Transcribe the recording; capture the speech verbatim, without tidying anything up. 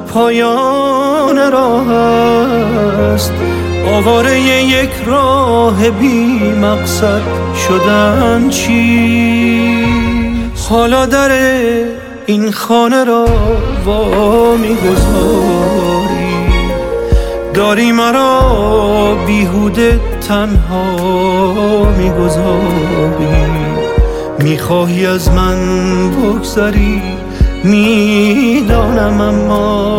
پایان راه است، آواره یک راه بی مقصد شدن چیست؟ حالا در این خانه را وا می‌گذاری، داری مرا بیهوده تنها می‌گذاری، میخواهی از من بگذری میدانم، اما